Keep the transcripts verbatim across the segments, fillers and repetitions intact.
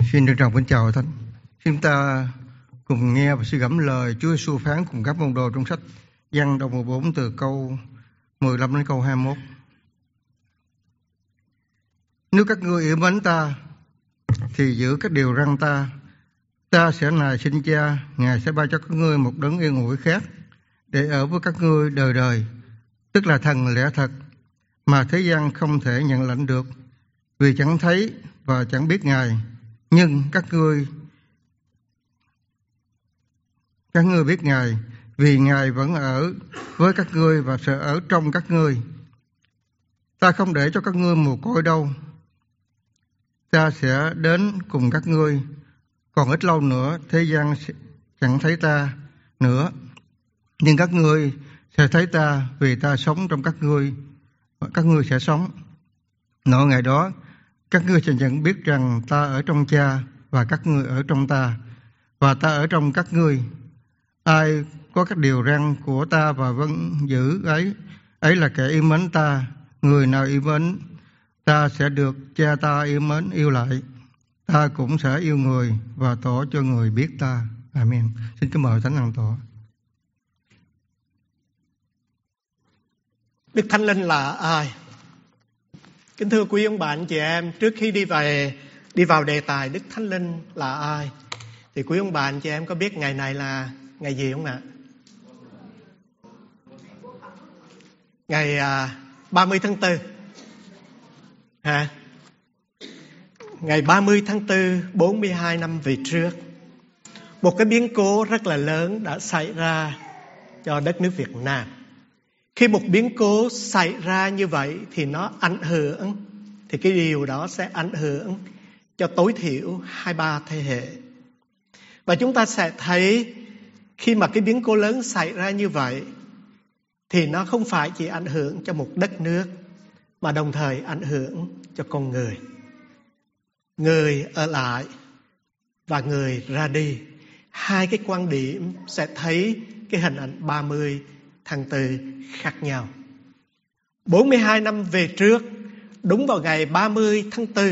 Xin trân trọng kính chào Thánh. Chúng ta cùng nghe và suy gẫm lời Chúa Giêsu phán cùng các môn đồ trong sách Giăng đoạn mười bốn từ câu mười lăm đến câu hai mươi mốt. Nếu các ngươi yêu mến ta thì giữ các điều răn ta, ta sẽ nài xin Cha, Ngài sẽ ban cho các ngươi một đấng yên ủi khác để ở với các ngươi đời đời, tức là Thần lẽ thật mà thế gian không thể nhận lãnh được, vì chẳng thấy và chẳng biết Ngài. Nhưng các ngươi các ngươi biết Ngài, vì Ngài vẫn ở với các ngươi và sẽ ở trong các ngươi. Ta không để cho các ngươi mồ côi đâu, ta sẽ đến cùng các ngươi. Còn ít lâu nữa thế gian chẳng thấy ta nữa, nhưng các ngươi sẽ thấy ta, vì ta sống trong các ngươi và các ngươi sẽ sống. Nỗi ngày đó các ngươi sẽ nhận biết rằng ta ở trong Cha và các ngươi ở trong ta, và ta ở trong các ngươi. Ai có các điều răn của ta và vẫn giữ ấy, ấy là kẻ yêu mến ta. Người nào yêu mến ta sẽ được Cha ta yêu mến yêu lại. Ta cũng sẽ yêu người và tỏ cho người biết ta. Amen. Xin kính mời Thánh An tọa. Đức Thánh Linh là ai? Kính thưa quý ông bạn chị em, trước khi đi về đi vào đề tài Đức Thánh Linh là ai, thì quý ông bạn chị em có biết ngày này là ngày gì không ạ? Ngày à, ba mươi tháng tư. Hả? Ngày ba mươi tháng tư, bốn mươi hai năm về trước, một cái biến cố rất là lớn đã xảy ra cho đất nước Việt Nam. Khi một biến cố xảy ra như vậy thì nó ảnh hưởng, thì cái điều đó sẽ ảnh hưởng cho tối thiểu hai ba thế hệ. Và chúng ta sẽ thấy khi mà cái biến cố lớn xảy ra như vậy thì nó không phải chỉ ảnh hưởng cho một đất nước, mà đồng thời ảnh hưởng cho con người. Người ở lại và người ra đi. Hai cái quan điểm sẽ thấy cái hình ảnh ba mươi tháng tư khác nhau. bốn mươi hai năm về trước, đúng vào ngày ba mươi tháng tư,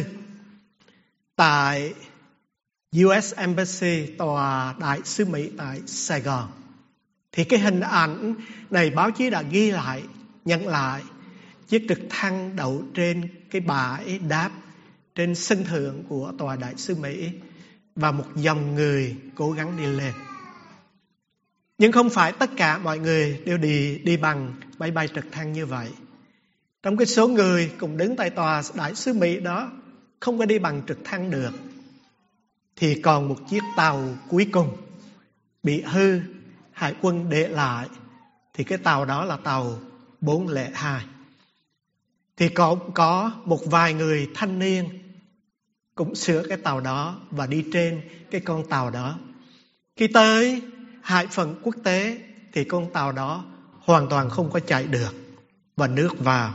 tại u ét Embassy, tòa đại sứ Mỹ tại Sài Gòn, thì cái hình ảnh này báo chí đã ghi lại, nhận lại chiếc trực thăng đậu trên cái bãi đáp trên sân thượng của tòa đại sứ Mỹ và một dòng người cố gắng đi lên. Nhưng không phải tất cả mọi người đều đi đi bằng máy bay trực thăng như vậy. Trong cái số người cùng đứng tại tòa đại sứ Mỹ đó không có đi bằng trực thăng được, thì còn một chiếc tàu cuối cùng bị hư, hải quân để lại. Thì cái tàu đó là tàu bốn không hai. Thì có, có một vài người thanh niên cũng sửa cái tàu đó và đi trên cái con tàu đó. Khi tới hải phận quốc tế thì con tàu đó hoàn toàn không có chạy được và nước vào.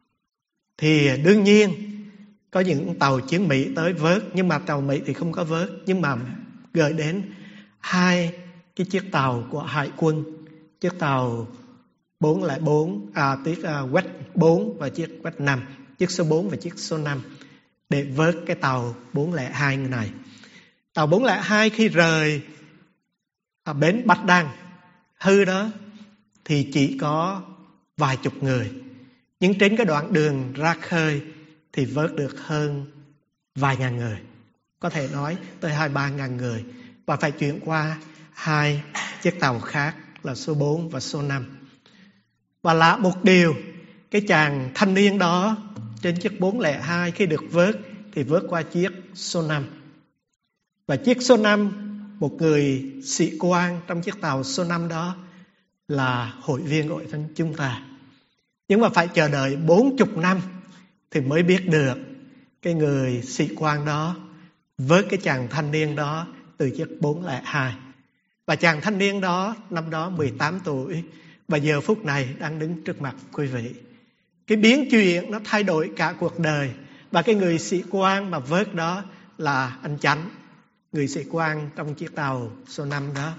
Thì đương nhiên có những tàu chiến Mỹ tới vớt, nhưng mà tàu Mỹ thì không có vớt, nhưng mà gửi đến hai cái chiếc tàu của hải quân, chiếc tàu bốn không bốn, à, chiếc uh, Quét bốn và chiếc Quét năm, chiếc số bốn và chiếc số năm, để vớt cái tàu bốn không hai này. Tàu bốn không hai khi rời ở bến Bạch Đằng hư đó thì chỉ có vài chục người, nhưng trên cái đoạn đường ra khơi thì vớt được hơn vài ngàn người, có thể nói tới hai ba ngàn người, và phải chuyển qua hai chiếc tàu khác là số bốn và số năm. Và lạ một điều, cái chàng thanh niên đó trên chiếc bốn không hai khi được vớt thì vớt qua chiếc số năm. Và chiếc số năm, một người sĩ quan trong chiếc tàu số năm đó là hội viên Hội Thánh chúng ta. Nhưng mà phải chờ đợi bốn mươi năm thì mới biết được cái người sĩ quan đó vớt cái chàng thanh niên đó từ chiếc bốn không hai. Và chàng thanh niên đó năm đó mười tám tuổi, và giờ phút này đang đứng trước mặt quý vị. Cái biến chuyển nó thay đổi cả cuộc đời. Và cái người sĩ quan mà vớt đó là anh Chánh, người sĩ quan trong chiếc tàu số năm đó.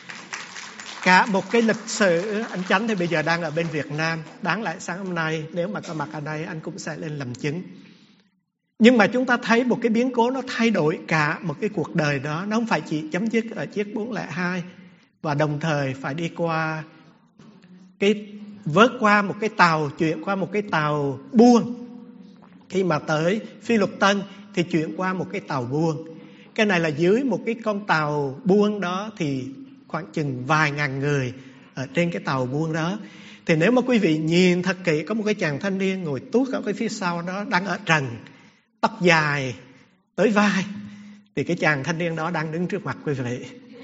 Cả một cái lịch sử, anh Chánh thì bây giờ đang ở bên Việt Nam. Đáng lẽ sáng hôm nay nếu mà có mặt ở đây anh cũng sẽ lên làm chứng. Nhưng mà chúng ta thấy một cái biến cố nó thay đổi cả một cái cuộc đời đó. Nó không phải chỉ chấm dứt ở chiếc bốn không hai, và đồng thời phải đi qua cái vớt qua một cái tàu, chuyển qua một cái tàu buôn. Khi mà tới Phi Luật Tân thì chuyển qua một cái tàu buôn. Cái này là dưới một cái con tàu buôn đó thì khoảng chừng vài ngàn người ở trên cái tàu buôn đó. Thì nếu mà quý vị nhìn thật kỹ, có một cái chàng thanh niên ngồi tuốt ở cái phía sau đó, đang ở trần, tóc dài tới vai. Thì cái chàng thanh niên đó đang đứng trước mặt quý vị.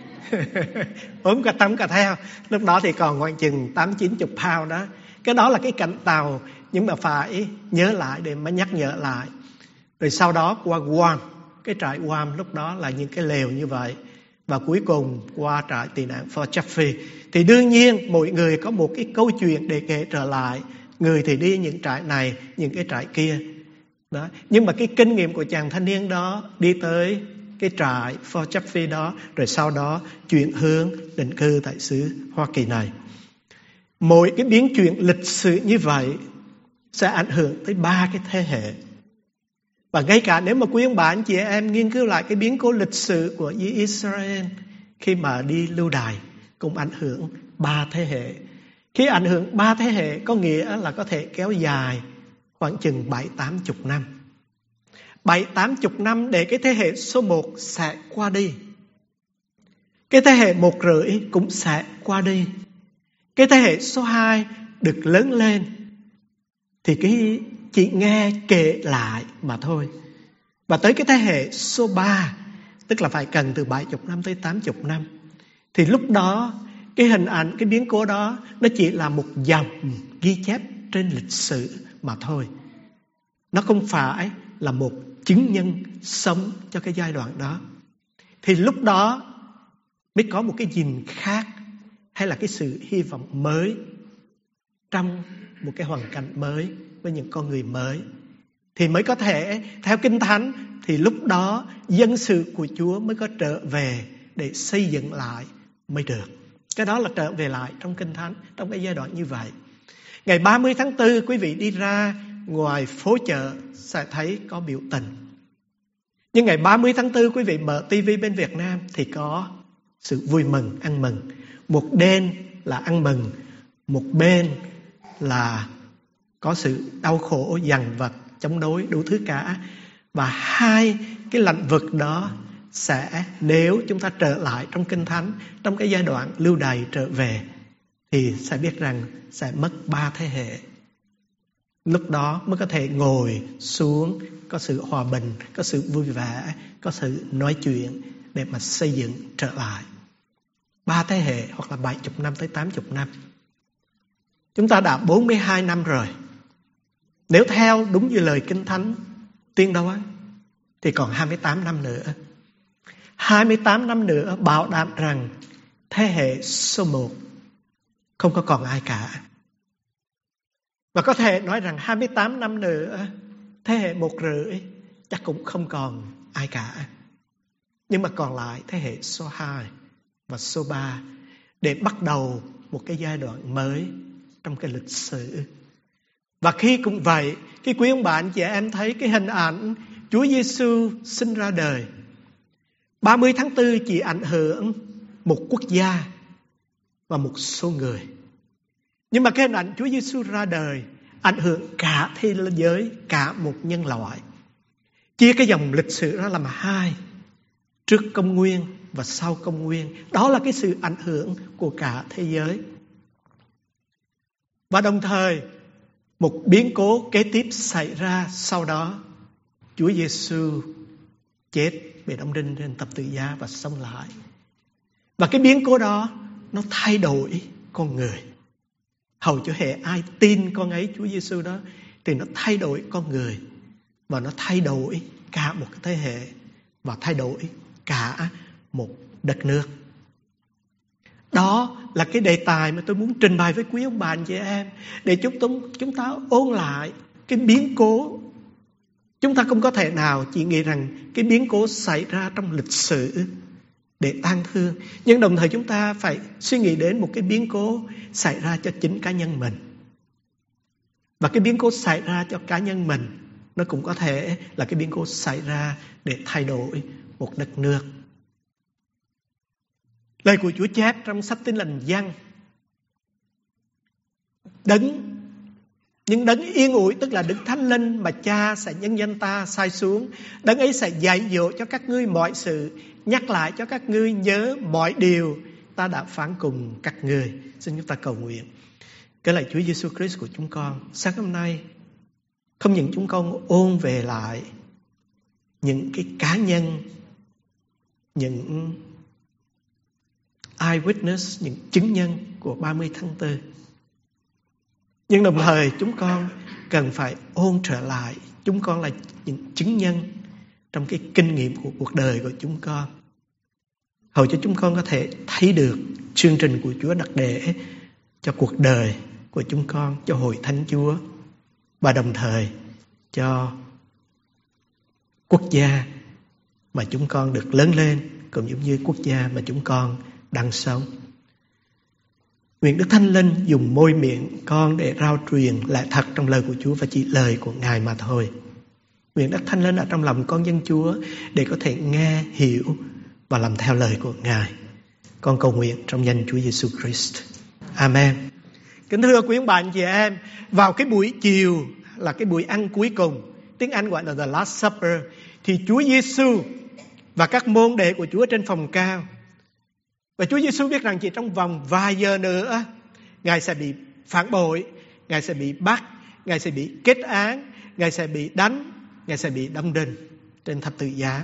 Ốm cả tấm cả theo. Lúc đó thì còn khoảng chừng tám chín chục pound đó. Cái đó là cái cạnh tàu, nhưng mà phải nhớ lại để mà nhắc nhở lại. Rồi sau đó qua Guam, cái trại Guam lúc đó là những cái lều như vậy. Và cuối cùng qua trại tị nạn Fort Chaffee. Thì đương nhiên mỗi người có một cái câu chuyện để kể trở lại. Người thì đi những trại này, những cái trại kia đó. Nhưng mà cái kinh nghiệm của chàng thanh niên đó đi tới cái trại Fort Chaffee đó, rồi sau đó chuyển hướng định cư tại xứ Hoa Kỳ này. Mỗi cái biến chuyển lịch sử như vậy sẽ ảnh hưởng tới ba cái thế hệ. Và ngay cả nếu mà quý ông bà anh chị em nghiên cứu lại cái biến cố lịch sử của Israel khi mà đi lưu đày, cũng ảnh hưởng ba thế hệ. Khi ảnh hưởng ba thế hệ có nghĩa là có thể kéo dài khoảng chừng bảy tám chục năm. Bảy tám chục năm để cái thế hệ số một sẽ qua đi. Cái thế hệ một rưỡi cũng sẽ qua đi. Cái thế hệ số hai được lớn lên thì cái chỉ nghe kể lại mà thôi. Và tới cái thế hệ số ba, tức là phải cần từ bảy mươi năm tới tám mươi năm, thì lúc đó cái hình ảnh, cái biến cố đó nó chỉ là một dòng ghi chép trên lịch sử mà thôi. Nó không phải là một chứng nhân sống cho cái giai đoạn đó. Thì lúc đó mới có một cái nhìn khác, hay là cái sự hy vọng mới trong một cái hoàn cảnh mới với những con người mới. Thì mới có thể, theo Kinh Thánh, thì lúc đó dân sự của Chúa mới có trở về để xây dựng lại mới được. Cái đó là trở về lại trong Kinh Thánh, trong cái giai đoạn như vậy. Ngày ba mươi tháng tư, quý vị đi ra ngoài phố chợ sẽ thấy có biểu tình. Nhưng ngày ba mươi tháng tư, quý vị mở tivi bên Việt Nam thì có sự vui mừng, ăn mừng. Một bên là ăn mừng, một bên là có sự đau khổ, dằn vặt, chống đối, đủ thứ cả. Và hai cái lĩnh vực đó sẽ, nếu chúng ta trở lại trong Kinh Thánh, trong cái giai đoạn lưu đày trở về, thì sẽ biết rằng sẽ mất ba thế hệ. Lúc đó mới có thể ngồi xuống, có sự hòa bình, có sự vui vẻ, có sự nói chuyện để mà xây dựng trở lại. Ba thế hệ hoặc là bảy mươi năm tới tám mươi năm. Chúng ta đã bốn mươi hai năm rồi. Nếu theo đúng như lời Kinh Thánh tiên đoán thì còn hai mươi tám năm nữa. hai mươi tám năm nữa bảo đảm rằng thế hệ số một không có còn ai cả. Và có thể nói rằng hai mươi tám năm nữa thế hệ một rưỡi chắc cũng không còn ai cả. Nhưng mà còn lại thế hệ số hai và số ba để bắt đầu một cái giai đoạn mới trong cái lịch sử. Và khi cũng vậy, khi quý ông bạn chị em thấy cái hình ảnh Chúa Giêsu sinh ra đời, ba mươi tháng tư chỉ ảnh hưởng một quốc gia và một số người. Nhưng mà cái hình ảnh Chúa Giêsu ra đời ảnh hưởng cả thế giới, cả một nhân loại. Chia cái dòng lịch sử ra làm hai, trước công nguyên và sau công nguyên. Đó là cái sự ảnh hưởng của cả thế giới. Và đồng thời một biến cố kế tiếp xảy ra sau đó. Chúa Giêsu chết, bị đóng đinh trên thập tự giá và sống lại. Và cái biến cố đó nó thay đổi con người. Hầu cho hệ ai tin con ấy Chúa Giêsu đó thì nó thay đổi con người, và nó thay đổi cả một cái thế hệ, và thay đổi cả một đất nước. Đó là cái đề tài mà tôi muốn trình bày với quý ông bà anh chị em, để chúng ta, chúng ta ôn lại cái biến cố. Chúng ta không có thể nào chỉ nghĩ rằng cái biến cố xảy ra trong lịch sử để tang thương, nhưng đồng thời chúng ta phải suy nghĩ đến một cái biến cố xảy ra cho chính cá nhân mình. Và cái biến cố xảy ra cho cá nhân mình nó cũng có thể là cái biến cố xảy ra để thay đổi một đất nước. Lời của Chúa chép trong sách Tin Lành Giăng, đấng nhưng đấng yên ủi, tức là Đức Thánh Linh mà Cha sẽ nhân danh ta sai xuống, đấng ấy sẽ dạy dỗ cho các ngươi mọi sự, nhắc lại cho các ngươi nhớ mọi điều ta đã phán cùng các ngươi. Xin chúng ta cầu nguyện. Cái lạy Chúa Giêsu Christ của chúng con, sáng hôm nay không những chúng con ôn về lại những cái cá nhân, những eyewitness, những chứng nhân của ba mươi tháng tư, nhưng đồng thời chúng con cần phải ôn trở lại chúng con là những chứng nhân trong cái kinh nghiệm của cuộc đời của chúng con, hầu cho chúng con có thể thấy được chương trình của Chúa đặt để cho cuộc đời của chúng con, cho hội thánh Chúa, và đồng thời cho quốc gia mà chúng con được lớn lên, cũng giống như quốc gia mà chúng con đang sống. Nguyện Đức Thánh Linh dùng môi miệng con để rao truyền lại thật trong lời của Chúa và chỉ lời của Ngài mà thôi. Nguyện Đức Thánh Linh ở trong lòng con dân Chúa để có thể nghe, hiểu và làm theo lời của Ngài. Con cầu nguyện trong danh Chúa Giêsu Christ. Amen. Kính thưa quý ông bà anh chị em, vào cái buổi chiều là cái buổi ăn cuối cùng, tiếng Anh gọi là The Last Supper, thì Chúa Giêsu và các môn đệ của Chúa trên phòng cao. Và Chúa Giêsu biết rằng chỉ trong vòng vài giờ nữa Ngài sẽ bị phản bội, Ngài sẽ bị bắt, Ngài sẽ bị kết án, Ngài sẽ bị đánh, Ngài sẽ bị đóng đinh trên thập tự giá.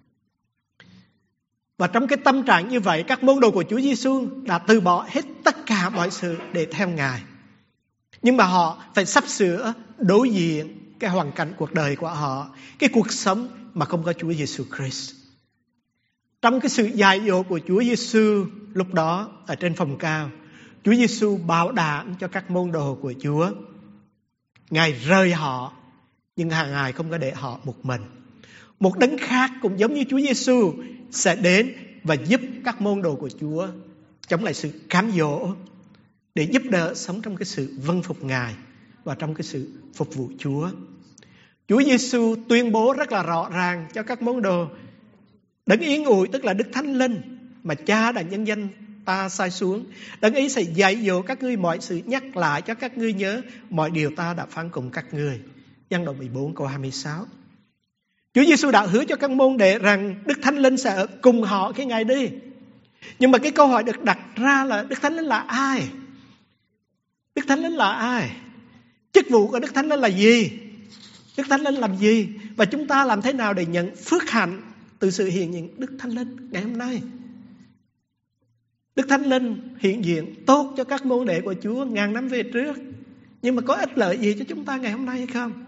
Và trong cái tâm trạng như vậy, các môn đồ của Chúa Giêsu đã từ bỏ hết tất cả mọi sự để theo Ngài. Nhưng mà họ phải sắp sửa đối diện cái hoàn cảnh cuộc đời của họ, cái cuộc sống mà không có Chúa Giêsu Christ. Trong cái sự dạy dỗ của Chúa Giêsu lúc đó ở trên phòng cao, Chúa Giêsu bảo đảm cho các môn đồ của Chúa, Ngài rời họ, nhưng Ngài không có để họ một mình. Một đấng khác cũng giống như Chúa Giêsu sẽ đến và giúp các môn đồ của Chúa chống lại sự cám dỗ, để giúp đỡ sống trong cái sự vâng phục Ngài và trong cái sự phục vụ Chúa. Chúa Giêsu tuyên bố rất là rõ ràng cho các môn đồ, đấng yên ủi, tức là Đức Thánh Linh mà Cha đã nhân danh ta sai xuống, đấng ấy sẽ dạy dỗ các ngươi mọi sự, nhắc lại cho các ngươi nhớ mọi điều ta đã phán cùng các ngươi. Giăng đoạn mười bốn câu hai mươi sáu. Chúa Giêsu đã hứa cho các môn đệ rằng Đức Thánh Linh sẽ ở cùng họ khi Ngài đi. Nhưng mà cái câu hỏi được đặt ra là Đức Thánh Linh là ai? Đức Thánh Linh là ai? Chức vụ của Đức Thánh Linh là gì? Đức Thánh Linh làm gì? Và chúng ta làm thế nào để nhận phước hạnh từ sự hiện diện Đức Thánh Linh ngày hôm nay? Đức Thánh Linh hiện diện tốt cho các môn đệ của Chúa ngàn năm về trước, nhưng mà có ích lợi gì cho chúng ta ngày hôm nay hay không?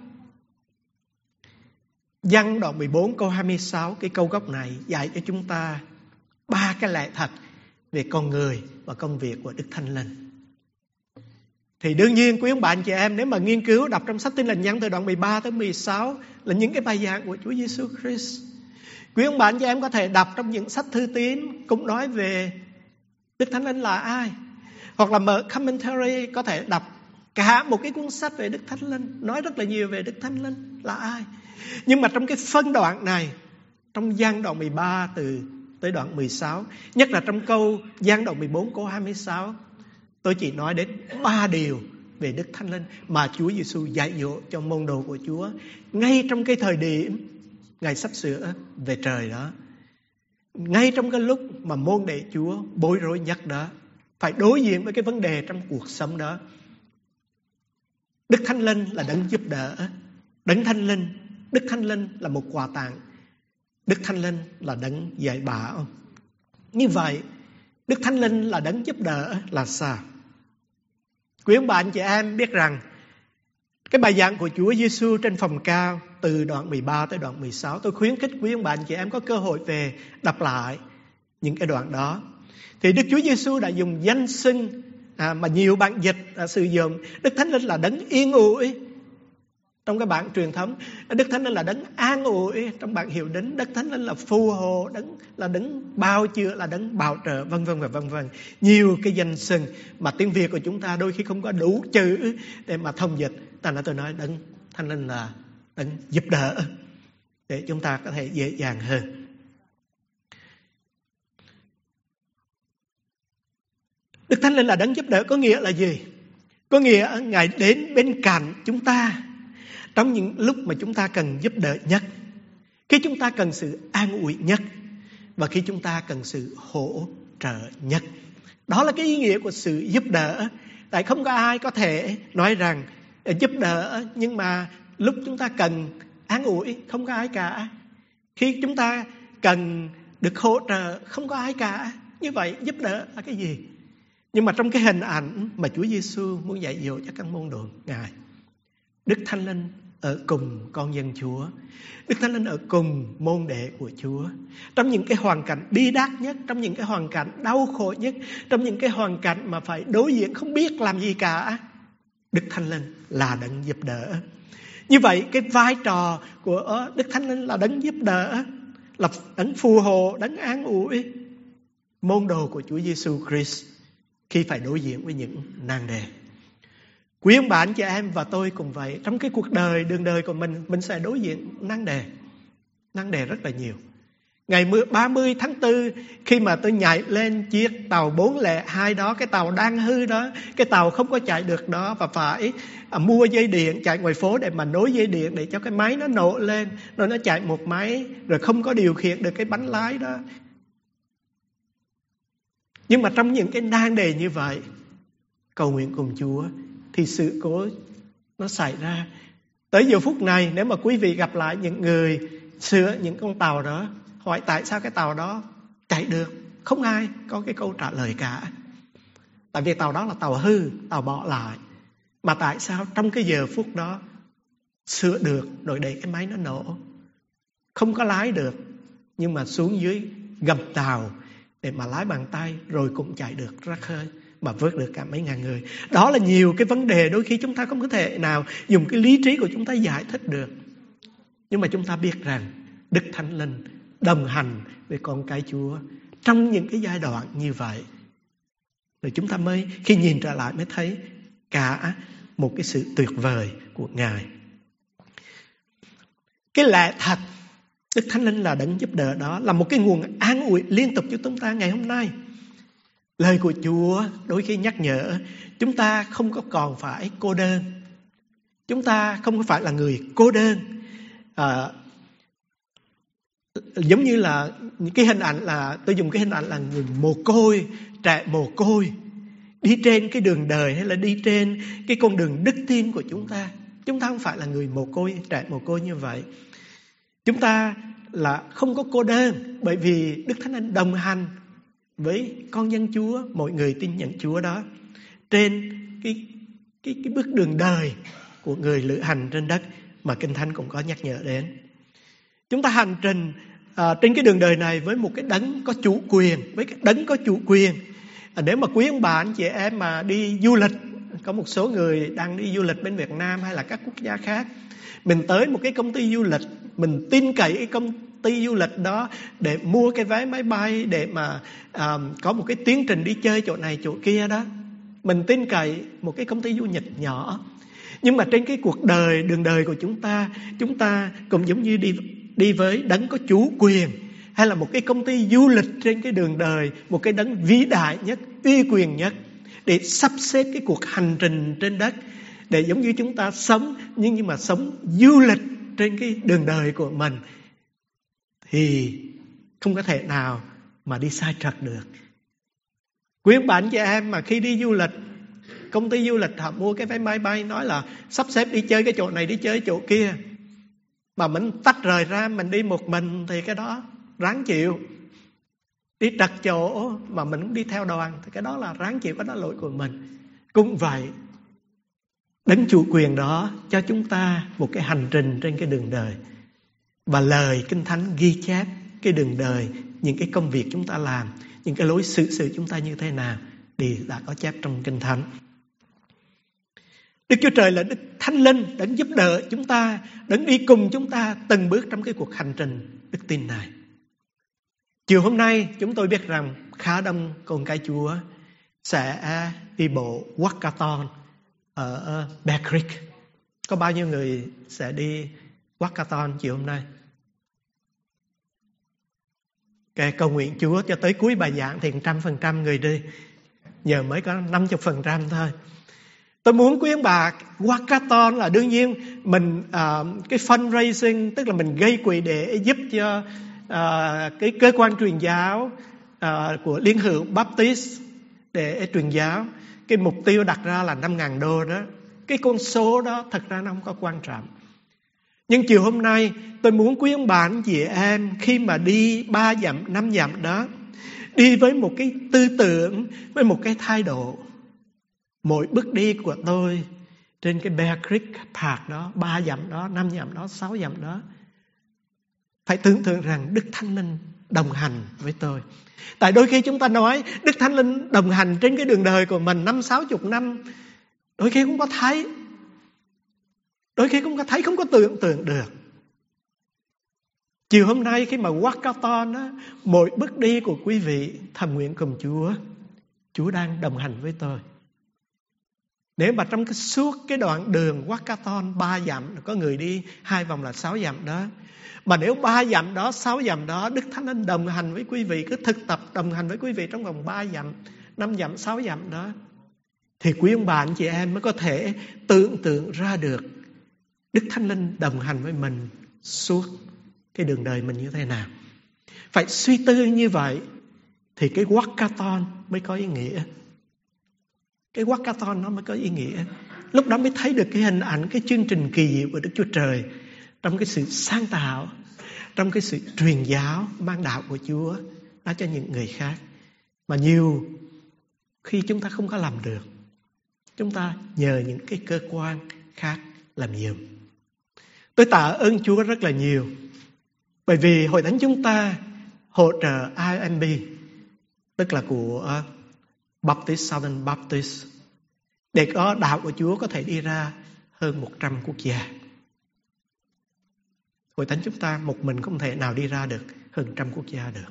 Giăng đoạn mười bốn câu hai mươi sáu, cái câu gốc này dạy cho chúng ta ba cái lẽ thật về con người và công việc của Đức Thánh Linh. Thì đương nhiên quý ông bà anh chị em, nếu mà nghiên cứu đọc trong sách Tin Lành Giăng từ đoạn mười ba tới mười sáu là những cái bài giảng của Chúa Giêsu Christ. Quý ông bà anh chị em có thể đọc trong những sách thư tín cũng nói về Đức Thánh Linh là ai. Hoặc là mở commentary có thể đọc cả một cái cuốn sách về Đức Thánh Linh, nói rất là nhiều về Đức Thánh Linh là ai. Nhưng mà trong cái phân đoạn này, trong Giăng đoạn mười ba từ tới đoạn mười sáu, nhất là trong câu Giăng đoạn mười bốn câu hai mươi sáu, tôi chỉ nói đến ba điều về Đức Thánh Linh mà Chúa Giêsu dạy dỗ cho môn đồ của Chúa ngay trong cái thời điểm Ngài sắp sửa về trời đó. Ngay trong cái lúc mà môn đệ Chúa bối rối nhất đó, phải đối diện với cái vấn đề trong cuộc sống đó. Đức Thánh Linh là đấng giúp đỡ. Đấng Thánh Linh, Đức Thánh Linh là một quà tặng. Đức Thánh Linh là đấng dạy bảo. Như vậy, Đức Thánh Linh là đấng giúp đỡ là sao? Quý ông bà anh chị em biết rằng cái bài giảng của Chúa Giêsu trên phòng cao từ đoạn mười ba tới đoạn mười sáu, tôi khuyến khích quý ông bà anh chị em có cơ hội về đọc lại những cái đoạn đó. Thì Đức Chúa Giêsu đã dùng danh xưng à, mà nhiều bản dịch đã sử dụng. Đức Thánh Linh là đấng yên ủi trong cái bản truyền thống, Đức Thánh Linh là đấng an ủi trong bản hiệu đính, Đức Thánh Linh là phù hộ, đấng là đấng bao chữa, là đấng bảo trợ, vân vân và vân vân. Nhiều cái danh xưng mà tiếng Việt của chúng ta đôi khi không có đủ chữ để mà thông dịch. Ta nói tôi nói đấng Thánh Linh là đấng giúp đỡ để chúng ta có thể dễ dàng hơn. Đức Thánh Linh là đấng giúp đỡ có nghĩa là gì? Có nghĩa Ngài đến bên cạnh chúng ta trong những lúc mà chúng ta cần giúp đỡ nhất, khi chúng ta cần sự an ủi nhất và khi chúng ta cần sự hỗ trợ nhất. Đó là cái ý nghĩa của sự giúp đỡ. Tại không có ai có thể nói rằng giúp đỡ nhưng mà lúc chúng ta cần an ủi không có ai cả. Khi chúng ta cần được hỗ trợ không có ai cả. Như vậy giúp đỡ là cái gì? Nhưng mà trong cái hình ảnh mà Chúa Giêsu muốn dạy dỗ cho các môn đồ Ngài, Đức Thánh Linh ở cùng con dân Chúa, Đức Thánh Linh ở cùng môn đệ của Chúa. Trong những cái hoàn cảnh bi đát nhất, trong những cái hoàn cảnh đau khổ nhất, trong những cái hoàn cảnh mà phải đối diện không biết làm gì cả, Đức Thánh Linh là đấng giúp đỡ. Như vậy cái vai trò của Đức Thánh Linh là đấng giúp đỡ, là đấng phù hộ, đấng an ủi môn đồ của Chúa Giêsu Christ khi phải đối diện với những nan đề. Quý ông bà anh chị em và tôi cùng vậy, trong cái cuộc đời, đường đời của mình, mình sẽ đối diện nan đề. Nan đề rất là nhiều. Ngày ba mươi tháng tư, khi mà tôi nhảy lên chiếc tàu bốn không hai đó, cái tàu đang hư đó, cái tàu không có chạy được đó, và phải à, mua dây điện chạy ngoài phố để mà nối dây điện để cho cái máy nó nổ lên, rồi nó chạy một máy, rồi không có điều khiển được cái bánh lái đó. Nhưng mà trong những cái nan đề như vậy, cầu nguyện cùng Chúa, thì sự cố nó xảy ra. Tới giờ phút này, nếu mà quý vị gặp lại những người sửa những con tàu đó, hỏi tại sao cái tàu đó chạy được, không ai có cái câu trả lời cả. Tại vì tàu đó là tàu hư, tàu bỏ lại. Mà tại sao trong cái giờ phút đó sửa được rồi để cái máy nó nổ, không có lái được, nhưng mà xuống dưới gầm tàu để mà lái bằng tay rồi cũng chạy được ra khơi mà vớt được cả mấy ngàn người. Đó là nhiều cái vấn đề đôi khi chúng ta không có thể nào dùng cái lý trí của chúng ta giải thích được. Nhưng mà chúng ta biết rằng Đức Thánh Linh đồng hành với con cái Chúa trong những cái giai đoạn như vậy. Rồi chúng ta mới khi nhìn trở lại mới thấy cả một cái sự tuyệt vời của Ngài. Cái lẽ thật Đức Thánh Linh là đấng giúp đỡ đó, là một cái nguồn an ủi liên tục cho chúng ta ngày hôm nay. Lời của Chúa đôi khi nhắc nhở chúng ta không có còn phải cô đơn. Chúng ta không có phải là người cô đơn. À, giống như là những cái hình ảnh là, tôi dùng cái hình ảnh là người mồ côi, trẻ mồ côi, đi trên cái đường đời hay là đi trên cái con đường đức tin của chúng ta. Chúng ta không phải là người mồ côi, trẻ mồ côi như vậy. Chúng ta là không có cô đơn, bởi vì Đức Thánh Linh đồng hành với con dân Chúa, mọi người tin nhận Chúa đó, trên cái, cái, cái bước đường đời của người lữ hành trên đất mà Kinh Thánh cũng có nhắc nhở đến. Chúng ta hành trình à, trên cái đường đời này với một cái đấng có chủ quyền, với cái đấng có chủ quyền. À, nếu mà quý ông bà anh chị em mà đi du lịch, có một số người đang đi du lịch bên Việt Nam hay là các quốc gia khác, mình tới một cái công ty du lịch, mình tin cậy cái công ty du lịch đó để mua cái vé máy bay, để mà à, có một cái tiến trình đi chơi chỗ này chỗ kia đó. Mình tin cậy một cái công ty du lịch nhỏ. Nhưng mà trên cái cuộc đời, đường đời của chúng ta, chúng ta cũng giống như đi, đi với đấng có chủ quyền, hay là một cái công ty du lịch trên cái đường đời, một cái đấng vĩ đại nhất, uy quyền nhất, để sắp xếp cái cuộc hành trình trên đất, để giống như chúng ta sống, nhưng nhưng mà sống du lịch trên cái đường đời của mình, thì không có thể nào mà đi sai trật được. Quý ông bà anh chị em mà khi đi du lịch, công ty du lịch họ mua cái vé máy bay nói là sắp xếp đi chơi cái chỗ này, đi chơi chỗ kia, mà mình tách rời ra, mình đi một mình thì cái đó ráng chịu. Đi trật chỗ mà mình cũng đi theo đoàn thì cái đó là ráng chịu, cái đó lỗi của mình. Cũng vậy, đấng chủ quyền đó cho chúng ta một cái hành trình trên cái đường đời. Và lời Kinh Thánh ghi chép cái đường đời, những cái công việc chúng ta làm, những cái lối xử sự chúng ta như thế nào, thì đã có chép trong Kinh Thánh. Đức Chúa Trời là Đức Thánh Linh, đấng giúp đỡ chúng ta, đấng đi cùng chúng ta từng bước trong cái cuộc hành trình đức tin này. Chiều hôm nay chúng tôi biết rằng khá đông con cái Chúa sẽ đi bộ walkathon ở Bear Creek. Có bao nhiêu người sẽ đi Walkathon chiều hôm nay. Cái cầu nguyện Chúa cho tới cuối bài giảng thì một trăm phần trăm người đi. Giờ mới có năm mươi phần trăm thôi. Tôi muốn quý ông bà, Walkathon là đương nhiên mình uh, cái fundraising, tức là mình gây quỹ để giúp cho uh, cái cơ quan truyền giáo uh, của Liên hữu Baptist để truyền giáo. Cái mục tiêu đặt ra là năm ngàn đô đó. Cái con số đó thật ra nó không có quan trọng. Nhưng chiều hôm nay tôi muốn quý ông bà anh chị em khi mà đi ba dặm, năm dặm đó, đi với một cái tư tưởng, với một cái thái độ. Mỗi bước đi của tôi trên cái Bear Creek Park đó, ba dặm đó, năm dặm đó, sáu dặm đó, phải tưởng tượng rằng Đức Thánh Linh đồng hành với tôi. Tại đôi khi chúng ta nói Đức Thánh Linh đồng hành trên cái đường đời của mình năm sáu chục năm, đôi khi không có thấy, đôi khi không có thấy, không có tưởng tượng được. Chiều hôm nay khi mà Walkathon đó, mỗi bước đi của quý vị thầm nguyện cùng Chúa, Chúa đang đồng hành với tôi. Nếu mà trong cái suốt cái đoạn đường Walkathon ba dặm, có người đi hai vòng là sáu dặm đó, mà nếu ba dặm đó, sáu dặm đó, Đức Thánh Linh đồng hành với quý vị, cứ thực tập đồng hành với quý vị trong vòng ba dặm, năm dặm, sáu dặm đó, thì quý ông bà anh chị em mới có thể tưởng tượng ra được Đức Thánh Linh đồng hành với mình suốt cái đường đời mình như thế nào. Phải suy tư như vậy thì cái Walkathon mới có ý nghĩa. Cái Walkathon nó mới có ý nghĩa. Lúc đó mới thấy được cái hình ảnh, cái chương trình kỳ diệu của Đức Chúa Trời trong cái sự sáng tạo, trong cái sự truyền giáo mang đạo của Chúa đó cho những người khác. Mà nhiều khi chúng ta không có làm được, chúng ta nhờ những cái cơ quan khác làm giùm. Tôi tạ ơn Chúa rất là nhiều, bởi vì Hội Thánh chúng ta hỗ trợ I M B, tức là của Baptist, Southern Baptist, để có đạo của Chúa có thể đi ra hơn một trăm quốc gia. Hội Thánh chúng ta một mình không thể nào đi ra được hơn trăm quốc gia được.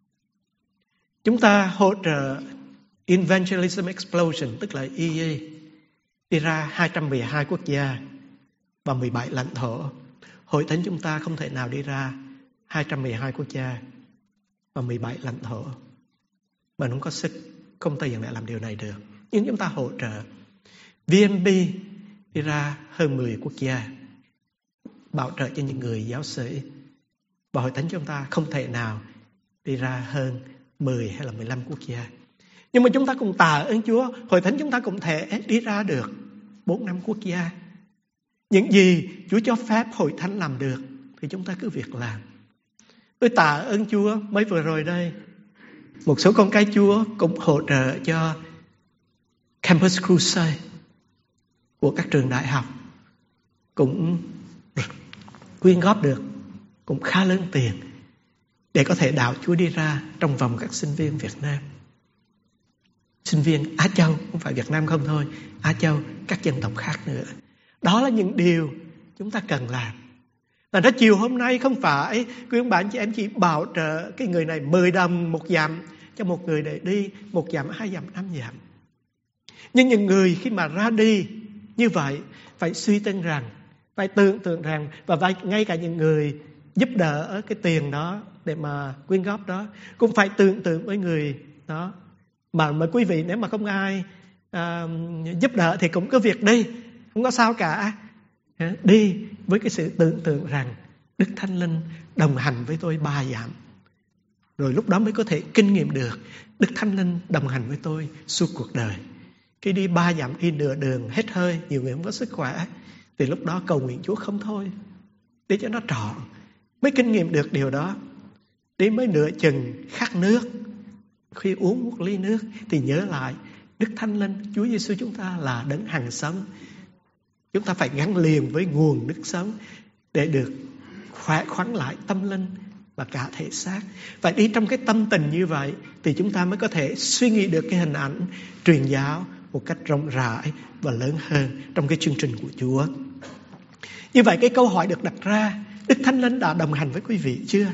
Chúng ta hỗ trợ Evangelism Explosion, tức là E A, đi ra hai trăm mười hai quốc gia và mười bảy lãnh thổ. Hội Thánh chúng ta không thể nào đi ra hai trăm mười hai quốc gia và mười bảy lãnh thổ. Mình không có sức, không tiền để làm điều này được. Nhưng chúng ta hỗ trợ. V M B đi ra hơn mười quốc gia, bảo trợ cho những người giáo sĩ. Và Hội Thánh chúng ta không thể nào đi ra hơn mười hay là mười lăm quốc gia. Nhưng mà chúng ta cùng tạ ơn Chúa, Hội Thánh chúng ta cũng thể đi ra được bốn năm quốc gia. Những gì Chúa cho phép Hội Thánh làm được thì chúng ta cứ việc làm. Tôi tạ ơn Chúa, mới vừa rồi đây, một số con cái Chúa cũng hỗ trợ cho Campus Crusade của các trường đại học, cũng quyên góp được cũng khá lớn tiền để có thể đạo Chúa đi ra trong vòng các sinh viên Việt Nam. Sinh viên Á Châu, không phải Việt Nam không thôi, Á Châu, các dân tộc khác nữa. Đó là những điều chúng ta cần làm. Và đó, chiều hôm nay không phải quý ông bạn chị em chỉ bảo trợ cái người này mười đồng một dặm cho một người để đi một dặm, hai dặm, năm dặm. Nhưng những người khi mà ra đi như vậy phải suy tính rằng, phải tưởng tượng rằng, và phải ngay cả những người giúp đỡ cái tiền đó để mà quyên góp đó cũng phải tưởng tượng với người đó. Mà, mà quý vị nếu mà không ai à, giúp đỡ thì cũng cứ việc đi, không có sao cả. Đi với cái sự tưởng tượng rằng Đức Thánh Linh đồng hành với tôi ba dặm. Rồi lúc đó mới có thể kinh nghiệm được Đức Thánh Linh đồng hành với tôi suốt cuộc đời. Khi đi ba dặm, đi nửa đường hết hơi, nhiều người không có sức khỏe, thì lúc đó cầu nguyện Chúa không thôi, để cho nó trọn, mới kinh nghiệm được điều đó. Đi mới nửa chừng khát nước, khi uống một ly nước thì nhớ lại Đức Thánh Linh, Chúa Giêsu chúng ta là đấng hằng sống. Chúng ta phải gắn liền với nguồn nước sống để được khỏe khoắn lại tâm linh và cả thể xác. Phải đi trong cái tâm tình như vậy thì chúng ta mới có thể suy nghĩ được cái hình ảnh truyền giáo một cách rộng rãi và lớn hơn trong cái chương trình của Chúa. Như vậy cái câu hỏi được đặt ra, Đức Thánh Linh đã đồng hành với quý vị chưa?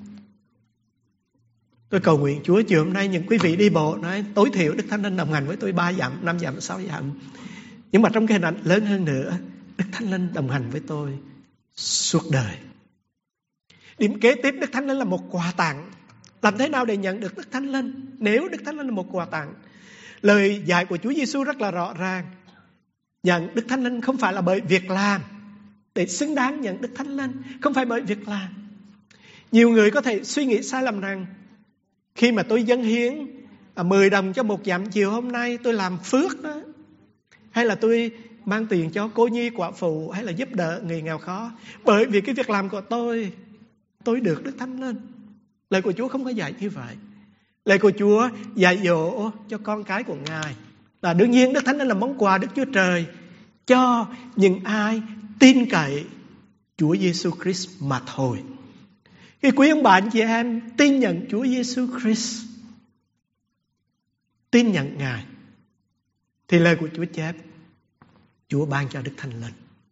Tôi cầu nguyện Chúa chiều hôm nay những quý vị đi bộ nói tối thiểu Đức Thánh Linh đồng hành với tôi ba dặm, năm dặm, sáu dặm. Nhưng mà trong cái hình ảnh lớn hơn nữa, Đức Thánh Linh đồng hành với tôi suốt đời. Điểm kế tiếp, Đức Thánh Linh là một quà tặng. Làm thế nào để nhận được Đức Thánh Linh? Nếu Đức Thánh Linh là một quà tặng, lời dạy của Chúa Giêsu rất là rõ ràng. Nhận Đức Thánh Linh không phải là bởi việc làm. Để xứng đáng nhận Đức Thánh Linh, không phải bởi việc làm. Nhiều người có thể suy nghĩ sai lầm rằng khi mà tôi dâng hiến mười đồng cho một dặm chiều hôm nay, tôi làm phước đó. Hay là tôi mang tiền cho cô nhi quả phụ, hay là giúp đỡ người nghèo khó. Bởi vì cái việc làm của tôi, tôi được Đức Thánh Linh. Lời của Chúa không có dạy như vậy. Lời của Chúa dạy dỗ cho con cái của Ngài là đương nhiên Đức Thánh Linh là món quà Đức Chúa Trời cho những ai tin cậy Chúa Giêsu Christ mà thôi. Khi quý ông bạn chị em tin nhận Chúa Giêsu Christ, tin nhận Ngài, thì lời của Chúa chép Chúa ban cho Đức Thánh Linh.